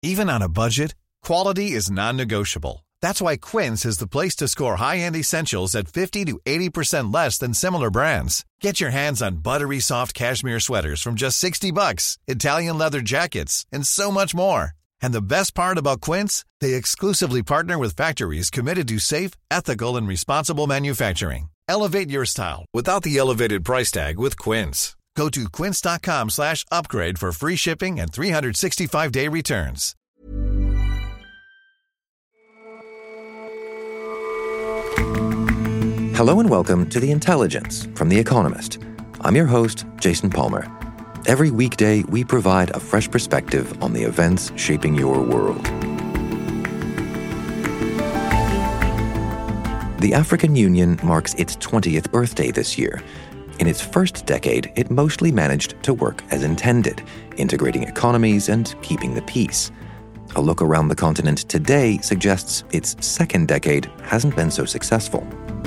Even on a budget, quality is non-negotiable. That's why Quince is the place to score high-end essentials at 50 to 80% less than similar brands. Get your hands on buttery soft cashmere sweaters from just $60, Italian leather jackets, and so much more. And the best part about Quince, they exclusively partner with factories committed to safe, ethical, and responsible manufacturing. Elevate your style without the elevated price tag with Quince. Go to quince.com/upgrade for free shipping and 365-day returns. Hello and welcome to The Intelligence from The Economist. I'm your host, Jason Palmer. Every weekday, we provide a fresh perspective on the events shaping your world. The African Union marks its 20th birthday this year. In its first decade, it mostly managed to work as intended, integrating economies and keeping the peace. A look around the continent today suggests its second decade hasn't been so successful.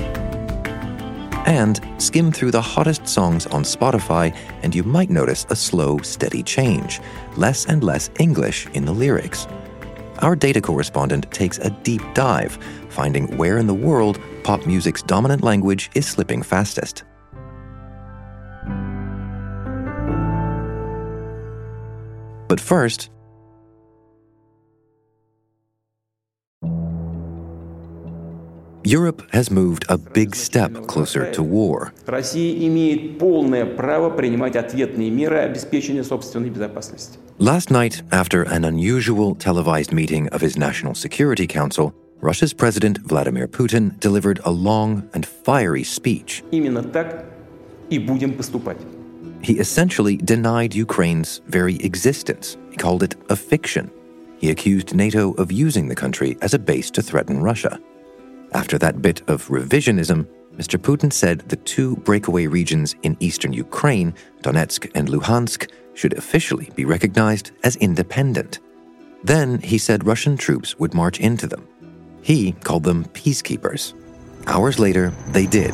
And skim through the hottest songs on Spotify, and you might notice a slow, steady change, less and less English in the lyrics. Our data correspondent takes a deep dive, finding where in the world pop music's dominant language is slipping fastest. But first, Europe has moved a big step closer to war. Россия имеет полное право принимать ответные меры обеспечения собственной безопасности. Last night, after an unusual televised meeting of his National Security Council, Russia's President Vladimir Putin delivered a long and fiery speech. Именно так и будем поступать. He essentially denied Ukraine's very existence. He called it a fiction. He accused NATO of using the country as a base to threaten Russia. After that bit of revisionism, Mr. Putin said the two breakaway regions in eastern Ukraine, Donetsk and Luhansk, should officially be recognized as independent. Then he said Russian troops would march into them. He called them peacekeepers. Hours later, they did.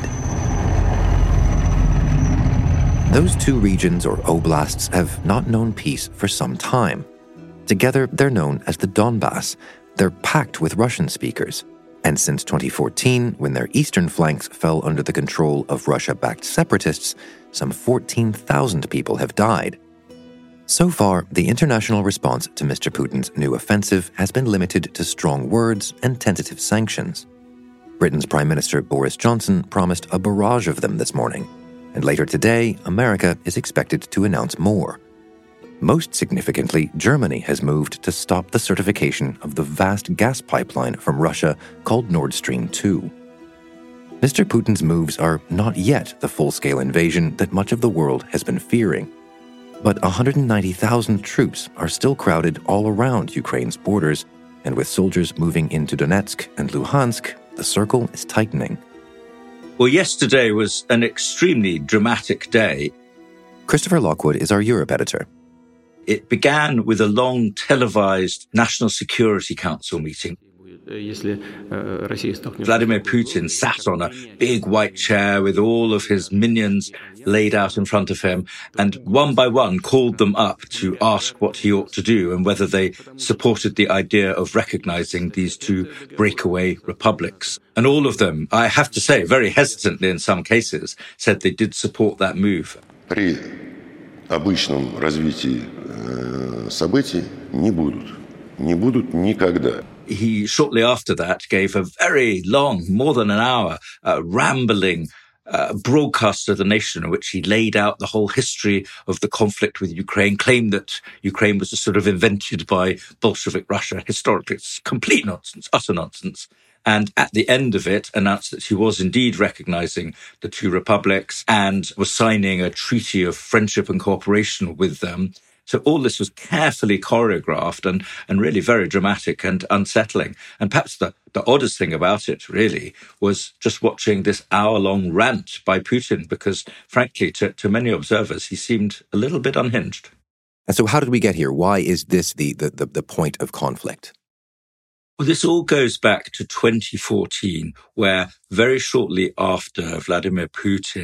Those two regions or oblasts have not known peace for some time. Together, they're known as the Donbass. They're packed with Russian speakers. And since 2014, when their eastern flanks fell under the control of Russia-backed separatists, some 14,000 people have died. So far, the international response to Mr. Putin's new offensive has been limited to strong words and tentative sanctions. Britain's Prime Minister Boris Johnson promised a barrage of them this morning, and later today, America is expected to announce more. Most significantly, Germany has moved to stop the certification of the vast gas pipeline from Russia called Nord Stream 2. Mr. Putin's moves are not yet the full-scale invasion that much of the world has been fearing. But 190,000 troops are still crowded all around Ukraine's borders, and with soldiers moving into Donetsk and Luhansk, the circle is tightening. Well, yesterday was an extremely dramatic day. Christopher Lockwood is our Europe editor. It began with a long televised National Security Council meeting. Vladimir Putin sat on a big white chair with all of his minions laid out in front of him and one by one called them up to ask what he ought to do and whether they supported the idea of recognizing these two breakaway republics. And all of them, I have to say, very hesitantly in some cases, said they did support that move. При обычном развитии событий не будут никогда. He shortly after that gave a very long, more than an hour, rambling broadcast to the nation in which he laid out the whole history of the conflict with Ukraine, claimed that Ukraine was sort of invented by Bolshevik Russia. Historically, it's complete nonsense, utter nonsense. And at the end of it, announced that he was indeed recognizing the two republics and was signing a treaty of friendship and cooperation with them. So all this was carefully choreographed and really very dramatic and unsettling. And perhaps the oddest thing about it, really, was just watching this hour-long rant by Putin, because, frankly, to many observers, he seemed a little bit unhinged. And so how did we get here? Why is this the point of conflict? Well, this all goes back to 2014, where very shortly after Vladimir Putin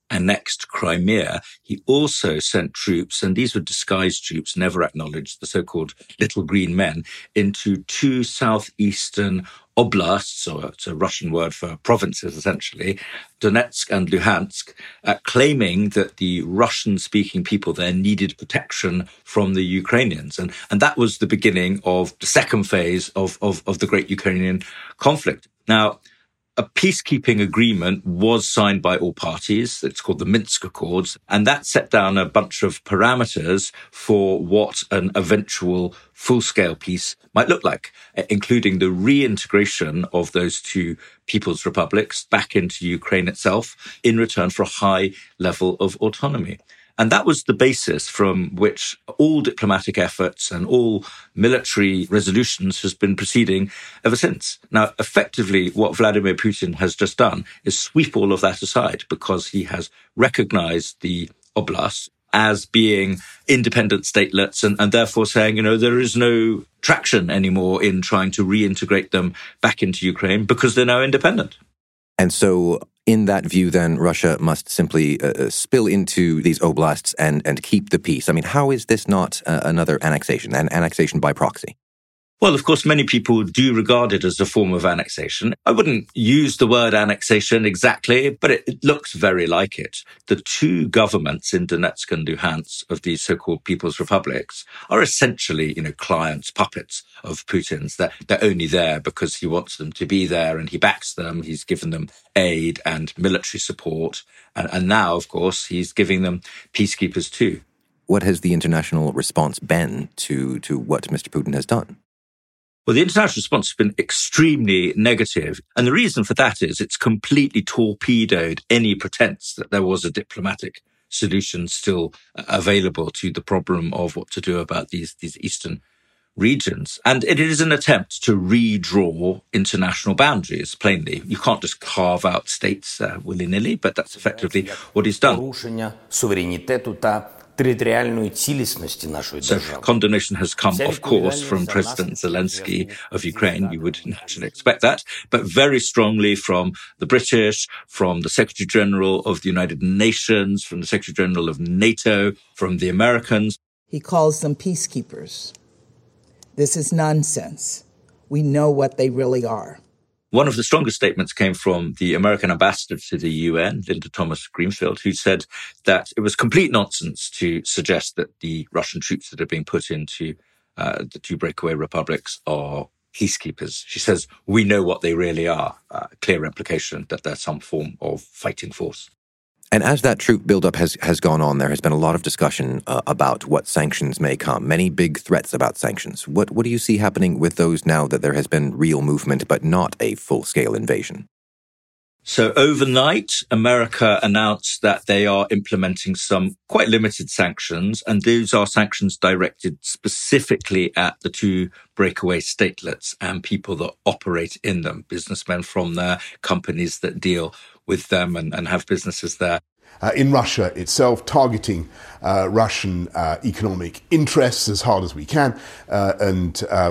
annexed Crimea, he also sent troops, and these were disguised troops, never acknowledged, the so-called Little Green Men, into two southeastern oblasts, or it's a Russian word for provinces, essentially, Donetsk and Luhansk, claiming that the Russian-speaking people there needed protection from the Ukrainians. And that was the beginning of the second phase of the Great Ukrainian conflict. Now, a peacekeeping agreement was signed by all parties. It's called the Minsk Accords. And that set down a bunch of parameters for what an eventual full-scale peace might look like, including the reintegration of those two people's republics back into Ukraine itself in return for a high level of autonomy. And that was the basis from which all diplomatic efforts and all military resolutions has been proceeding ever since. Now, effectively, what Vladimir Putin has just done is sweep all of that aside because he has recognized the oblasts as being independent statelets and therefore saying, there is no traction anymore in trying to reintegrate them back into Ukraine because they're now independent. And so in that view, then, Russia must simply spill into these oblasts and keep the peace. I mean, how is this not another annexation, an annexation by proxy? Well, of course, many people do regard it as a form of annexation. I wouldn't use the word annexation exactly, but it looks very like it. The two governments in Donetsk and Luhansk of these so-called People's Republics are essentially, clients, puppets of Putin's. They're only there because he wants them to be there and he backs them. He's given them aid and military support. And now, of course, he's giving them peacekeepers too. What has the international response been to what Mr. Putin has done? Well, the international response has been extremely negative. And the reason for that is it's completely torpedoed any pretense that there was a diplomatic solution still available to the problem of what to do about these eastern regions. And it is an attempt to redraw international boundaries, plainly. You can't just carve out states willy-nilly, but that's effectively what he's done. So condemnation has come, of course, from President Zelensky of Ukraine. You would naturally expect that, but very strongly from the British, from the Secretary General of the United Nations, from the Secretary General of NATO, from the Americans. He calls them peacekeepers. This is nonsense. We know what they really are. One of the strongest statements came from the American ambassador to the UN, Linda Thomas-Greenfield, who said that it was complete nonsense to suggest that the Russian troops that are being put into the two breakaway republics are peacekeepers. She says, we know what they really are. Clear implication that they're some form of fighting force. And as that troop buildup has gone on, there has been a lot of discussion about what sanctions may come, many big threats about sanctions. What do you see happening with those now that there has been real movement, but not a full-scale invasion? So overnight, America announced that they are implementing some quite limited sanctions, and those are sanctions directed specifically at the two breakaway statelets and people that operate in them, businessmen from there, companies that deal with them and have businesses there. In Russia itself, targeting Russian economic interests as hard as we can, and I'll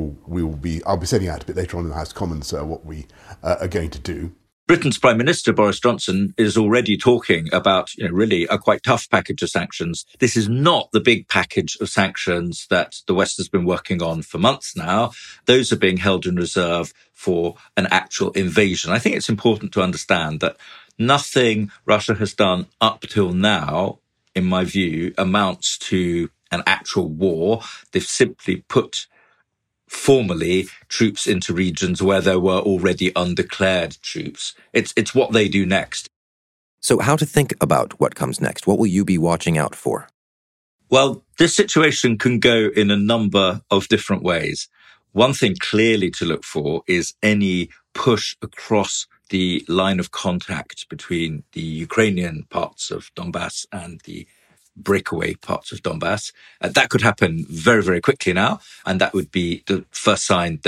be setting out a bit later on in the House of Commons what we are going to do. Britain's Prime Minister, Boris Johnson, is already talking about, really a quite tough package of sanctions. This is not the big package of sanctions that the West has been working on for months now. Those are being held in reserve for an actual invasion. I think it's important to understand that nothing Russia has done up till now, in my view, amounts to an actual war. They've simply put formally troops into regions where there were already undeclared troops. It's what they do next. So how to think about what comes next? What will you be watching out for? Well, this situation can go in a number of different ways. One thing clearly to look for is any push across the line of contact between the Ukrainian parts of Donbass and the breakaway parts of Donbass. That could happen very, very quickly now. And that would be the first sign that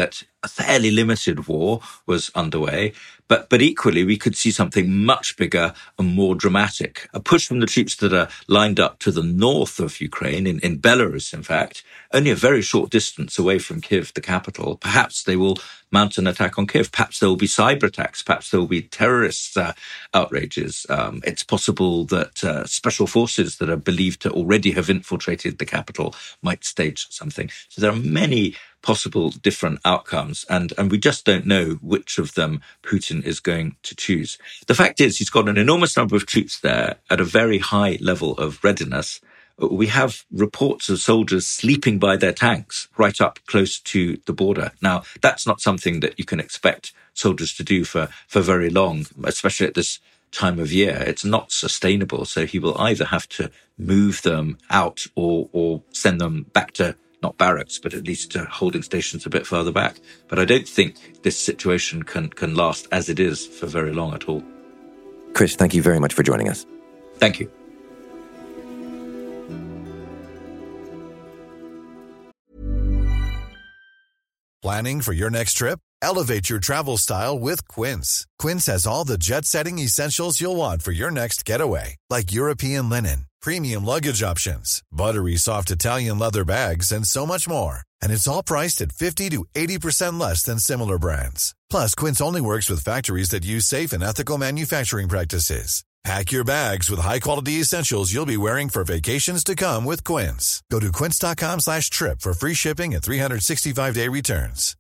a fairly limited war was underway. But equally, we could see something much bigger and more dramatic. A push from the troops that are lined up to the north of Ukraine, in Belarus, in fact, only a very short distance away from Kyiv, the capital. Perhaps they will mount an attack on Kyiv. Perhaps there will be cyber attacks. Perhaps there will be terrorist outrages. It's possible that special forces that are believed to already have infiltrated the capital might stage something. So there are many possible different outcomes, and we just don't know which of them Putin is going to choose. The fact is, he's got an enormous number of troops there at a very high level of readiness. We have reports of soldiers sleeping by their tanks right up close to the border. Now, that's not something that you can expect soldiers to do for very long, especially at this time of year. It's not sustainable. So he will either have to move them out or send them back to, not barracks, but at least to holding stations a bit further back. But I don't think this situation can last as it is for very long at all. Chris, thank you very much for joining us. Thank you. Planning for your next trip? Elevate your travel style with Quince. Quince has all the jet-setting essentials you'll want for your next getaway, like European linen, premium luggage options, buttery soft Italian leather bags, and so much more. And it's all priced at 50 to 80% less than similar brands. Plus, Quince only works with factories that use safe and ethical manufacturing practices. Pack your bags with high-quality essentials you'll be wearing for vacations to come with Quince. Go to quince.com/trip for free shipping and 365-day returns.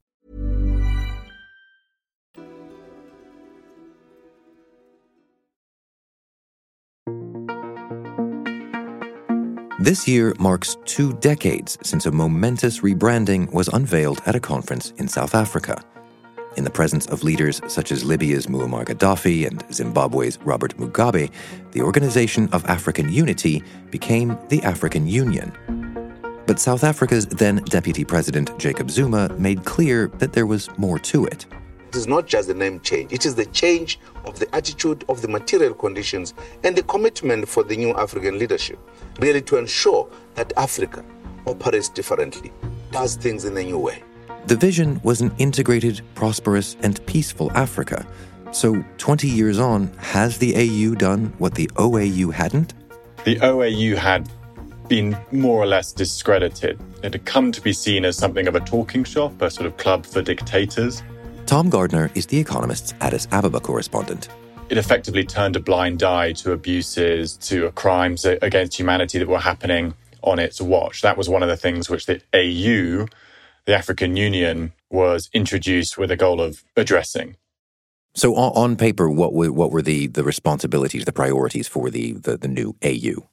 This year marks 2 decades since a momentous rebranding was unveiled at a conference in South Africa. In the presence of leaders such as Libya's Muammar Gaddafi and Zimbabwe's Robert Mugabe, the Organization of African Unity became the African Union. But South Africa's then Deputy President Jacob Zuma made clear that there was more to it. It is not just the name change. It is the change of the attitude, of the material conditions, and the commitment for the new African leadership, really to ensure that Africa operates differently, does things in a new way. The vision was an integrated, prosperous, and peaceful Africa. So 20 years on, has the AU done what the OAU hadn't? The OAU had been more or less discredited. It had come to be seen as something of a talking shop, a sort of club for dictators. Tom Gardner is The Economist's Addis Ababa correspondent. It effectively turned a blind eye to abuses, to crimes against humanity that were happening on its watch. That was one of the things which the AU, the African Union, was introduced with a goal of addressing. So on paper, what were the responsibilities, the priorities for the new AU?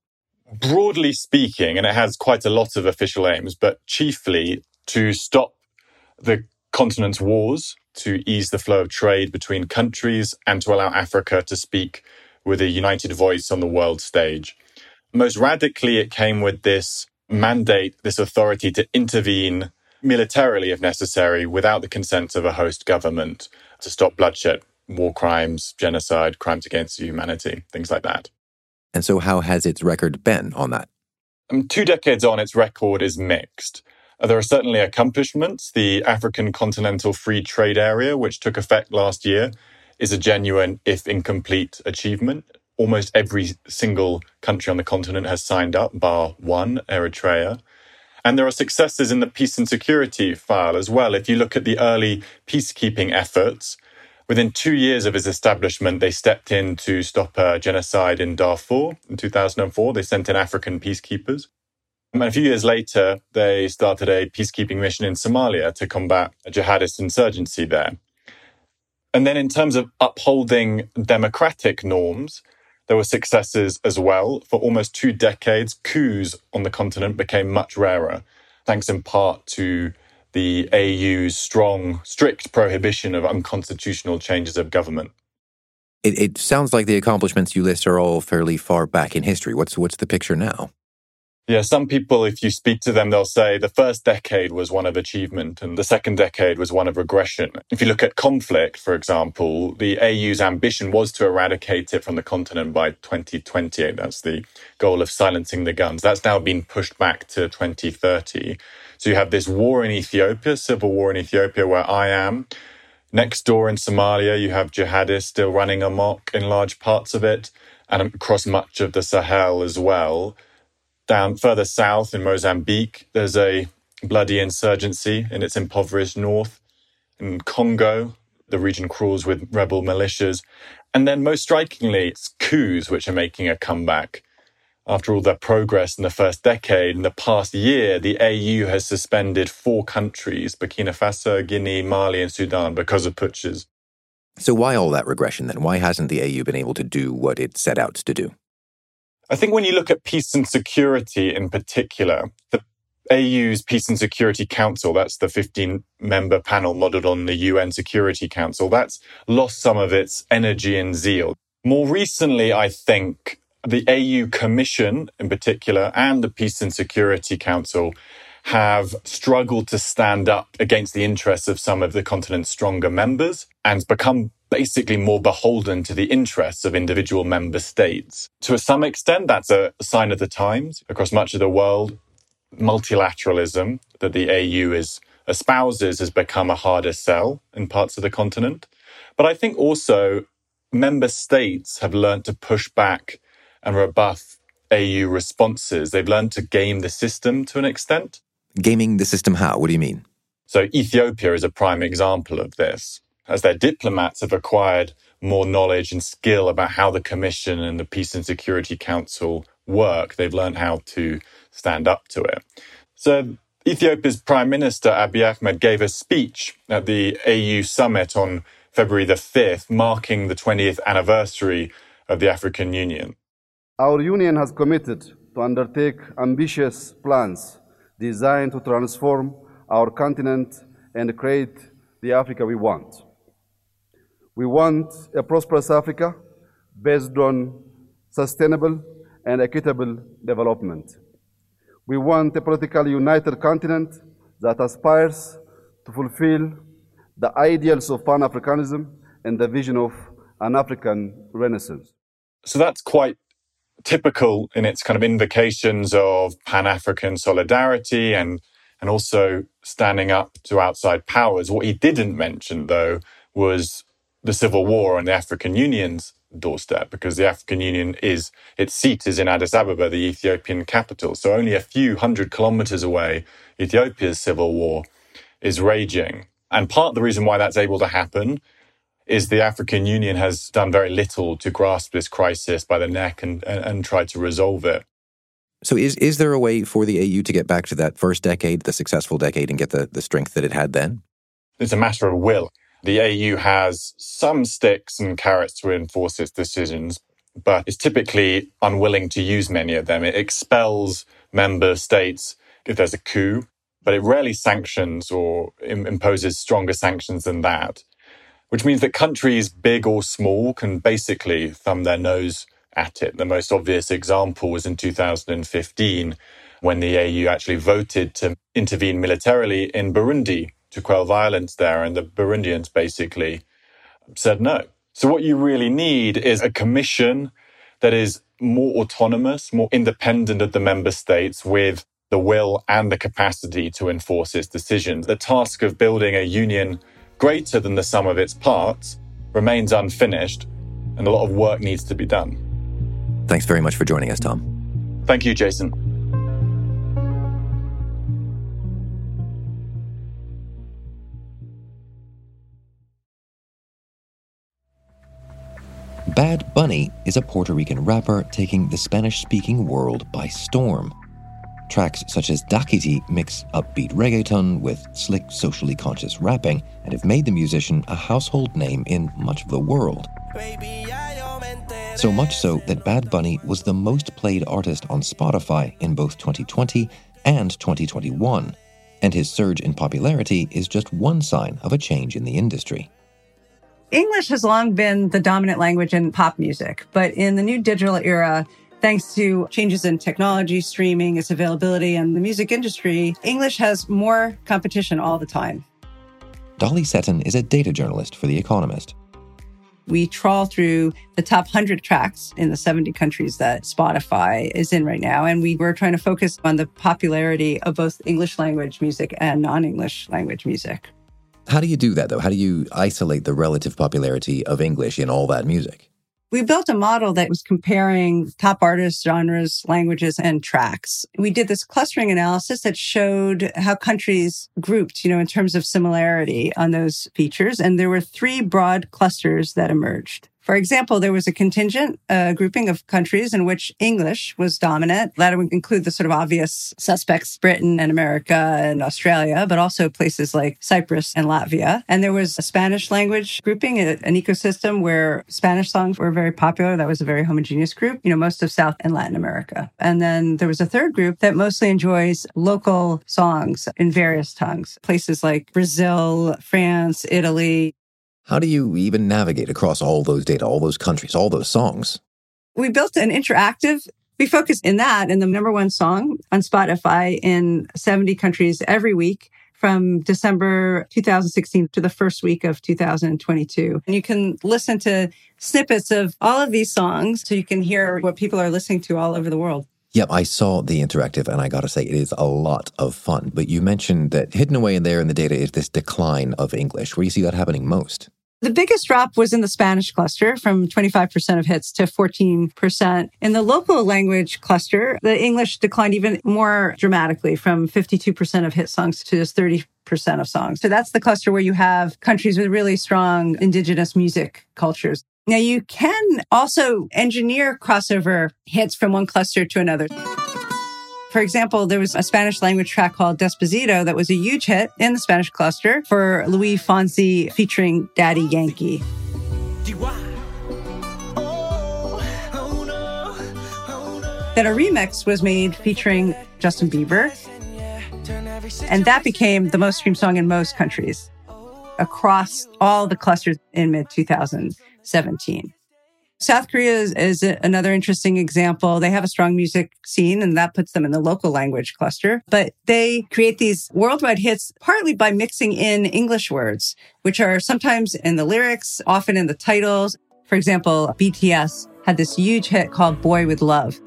Broadly speaking, and it has quite a lot of official aims, but chiefly to stop the continent's wars, to ease the flow of trade between countries, and to allow Africa to speak with a united voice on the world stage. Most radically, it came with this mandate, this authority to intervene militarily, if necessary, without the consent of a host government, to stop bloodshed, war crimes, genocide, crimes against humanity, things like that. And so how has its record been on that? 2 decades on, its record is mixed. There are certainly accomplishments. The African Continental Free Trade Area, which took effect last year, is a genuine, if incomplete, achievement. Almost every single country on the continent has signed up, bar one, Eritrea. And there are successes in the peace and security file as well. If you look at the early peacekeeping efforts, within 2 years of its establishment, they stepped in to stop a genocide in Darfur in 2004. They sent in African peacekeepers. And a few years later, they started a peacekeeping mission in Somalia to combat a jihadist insurgency there. And then in terms of upholding democratic norms, there were successes as well. For almost 2 decades, coups on the continent became much rarer, thanks in part to the AU's strong, strict prohibition of unconstitutional changes of government. It sounds like the accomplishments you list are all fairly far back in history. What's the picture now? Yeah, some people, if you speak to them, they'll say the first decade was one of achievement and the second decade was one of regression. If you look at conflict, for example, the AU's ambition was to eradicate it from the continent by 2028. That's the goal of silencing the guns. That's now been pushed back to 2030. So you have this war in Ethiopia, civil war in Ethiopia, where I am. Next door in Somalia, you have jihadists still running amok in large parts of it, and across much of the Sahel as well. Down further south in Mozambique, there's a bloody insurgency in its impoverished north. In Congo, the region crawls with rebel militias. And then most strikingly, it's coups which are making a comeback. After all their progress in the first decade, in the past year, the AU has suspended 4 countries, Burkina Faso, Guinea, Mali, and Sudan, because of putschs. So why all that regression then? Why hasn't the AU been able to do what it set out to do? I think when you look at peace and security in particular, the AU's Peace and Security Council, that's the 15-member panel modelled on the UN Security Council, that's lost some of its energy and zeal. More recently, I think the AU Commission in particular and the Peace and Security Council have struggled to stand up against the interests of some of the continent's stronger members and become basically more beholden to the interests of individual member states. To some extent, that's a sign of the times. Across much of the world, multilateralism that the AU espouses has become a harder sell in parts of the continent. But I think also member states have learned to push back and rebuff AU responses. They've learned to game the system to an extent. Gaming the system how? What do you mean? So Ethiopia is a prime example of this. As their diplomats have acquired more knowledge and skill about how the Commission and the Peace and Security Council work, they've learned how to stand up to it. So Ethiopia's Prime Minister Abiy Ahmed gave a speech at the AU summit on February the 5th, marking the 20th anniversary of the African Union. Our union has committed to undertake ambitious plans designed to transform our continent and create the Africa we want. We want a prosperous Africa based on sustainable and equitable development. We want a politically united continent that aspires to fulfill the ideals of Pan-Africanism and the vision of an African Renaissance. So that's quite typical in its kind of invocations of Pan-African solidarity and also standing up to outside powers. What he didn't mention, though, was the civil war on the African Union's doorstep, because the African Union its seat is in Addis Ababa, the Ethiopian capital. So only a few hundred kilometers away, Ethiopia's civil war is raging. And part of the reason why that's able to happen is the African Union has done very little to grasp this crisis by the neck and try to resolve it. So is there a way for the AU to get back to that first decade, the successful decade, and get the strength that it had then? It's a matter of will. The AU has some sticks and carrots to enforce its decisions, but is typically unwilling to use many of them. It expels member states if there's a coup, but it rarely sanctions or imposes stronger sanctions than that, which means that countries, big or small, can basically thumb their nose at it. The most obvious example was in 2015, when the AU actually voted to intervene militarily in Burundi to quell violence there, and the Burundians basically said no. So what you really need is a commission that is more autonomous, more independent of the member states, with the will and the capacity to enforce its decisions. The task of building a union greater than the sum of its parts remains unfinished, and a lot of work needs to be done. Thanks very much for joining us, Tom. Thank you, Jason. Bad Bunny is a Puerto Rican rapper taking the Spanish-speaking world by storm. Tracks such as Dakiti mix upbeat reggaeton with slick, socially conscious rapping and have made the musician a household name in much of the world. So much so that Bad Bunny was the most played artist on Spotify in both 2020 and 2021, and his surge in popularity is just one sign of a change in the industry. English has long been the dominant language in pop music, but in the new digital era, thanks to changes in technology, streaming, its availability, and the music industry, English has more competition all the time. Dolly Seton is a data journalist for The Economist. We trawl through the top 100 tracks in the 70 countries that Spotify is in right now. And we're trying to focus on the popularity of both English language music and non-English language music. How do you do that, though? How do you isolate the relative popularity of English in all that music? We built a model that was comparing top artists, genres, languages, and tracks. We did this clustering analysis that showed how countries grouped, in terms of similarity on those features. And there were 3 broad clusters that emerged. For example, there was a contingent grouping of countries in which English was dominant. That would include the sort of obvious suspects, Britain and America and Australia, but also places like Cyprus and Latvia. And there was a Spanish language grouping, an ecosystem where Spanish songs were very popular. That was a very homogeneous group, most of South and Latin America. And then there was a third group that mostly enjoys local songs in various tongues, places like Brazil, France, Italy. How do you even navigate across all those data, all those countries, all those songs? We built an interactive, we focused in the number 1 song on Spotify in 70 countries every week from December 2016 to the first week of 2022. And you can listen to snippets of all of these songs so you can hear what people are listening to all over the world. Yep, I saw the interactive, and I got to say, it is a lot of fun. But you mentioned that hidden away in there in the data is this decline of English. Where do you see that happening most? The biggest drop was in the Spanish cluster from 25% of hits to 14%. In the local language cluster, the English declined even more dramatically from 52% of hit songs to just 30% of songs. So that's the cluster where you have countries with really strong indigenous music cultures. Now, you can also engineer crossover hits from one cluster to another. For example, there was a Spanish language track called Despacito that was a huge hit in the Spanish cluster for Luis Fonsi featuring Daddy Yankee. Then a remix was made featuring Justin Bieber, and that became the most streamed song in most countries across all the clusters in mid-2017. South Korea is another interesting example. They have a strong music scene, and that puts them in the local language cluster. But they create these worldwide hits partly by mixing in English words, which are sometimes in the lyrics, often in the titles. For example, BTS had this huge hit called Boy With Love.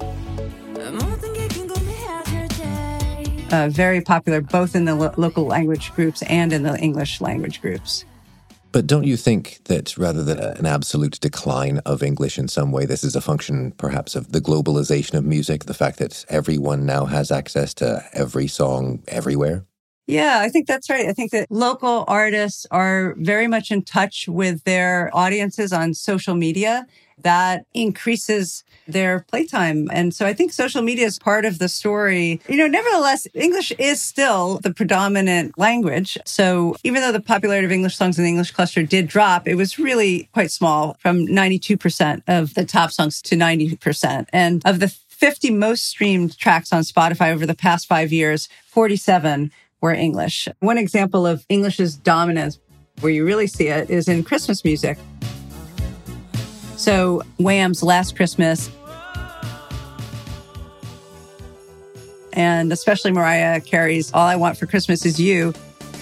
Very popular both in the local language groups and in the English language groups. But don't you think that rather than an absolute decline of English in some way, this is a function perhaps of the globalization of music, the fact that everyone now has access to every song everywhere? Yeah, I think that's right. I think that local artists are very much in touch with their audiences on social media. That increases their playtime. And so I think social media is part of the story. Nevertheless, English is still the predominant language. So even though the popularity of English songs in the English cluster did drop, it was really quite small, from 92% of the top songs to 90%. And of the 50 most streamed tracks on Spotify over the past 5 years, 47 were English. One example of English's dominance, where you really see it, is in Christmas music. So Wham's Last Christmas, and especially Mariah Carey's All I Want for Christmas Is You.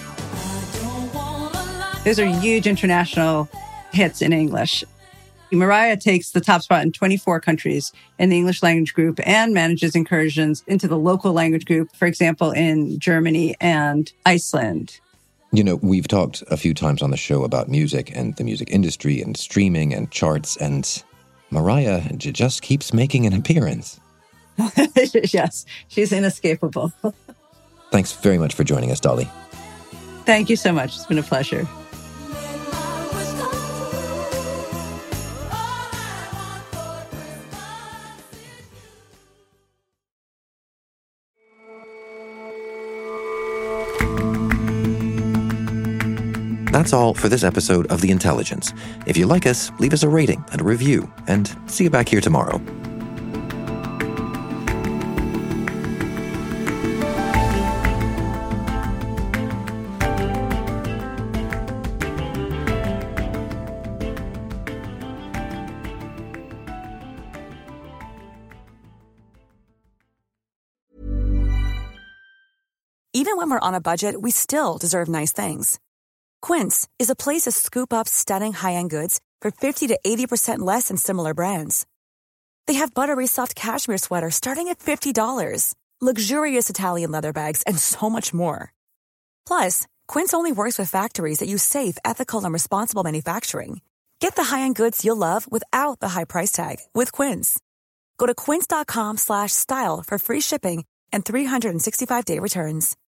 Those are huge international hits in English. Mariah takes the top spot in 24 countries in the English language group and manages incursions into the local language group, for example, in Germany and Iceland. We've talked a few times on the show about music and the music industry and streaming and charts, and Mariah just keeps making an appearance. Yes, she's inescapable. Thanks very much for joining us, Dolly. Thank you so much. It's been a pleasure. That's all for this episode of The Intelligence. If you like us, leave us a rating and a review, and see you back here tomorrow. Even when we're on a budget, we still deserve nice things. Quince is a place to scoop up stunning high-end goods for 50 to 80% less than similar brands. They have buttery soft cashmere sweaters starting at $50, luxurious Italian leather bags, and so much more. Plus, Quince only works with factories that use safe, ethical, and responsible manufacturing. Get the high-end goods you'll love without the high price tag with Quince. Go to quince.com/style for free shipping and 365-day returns.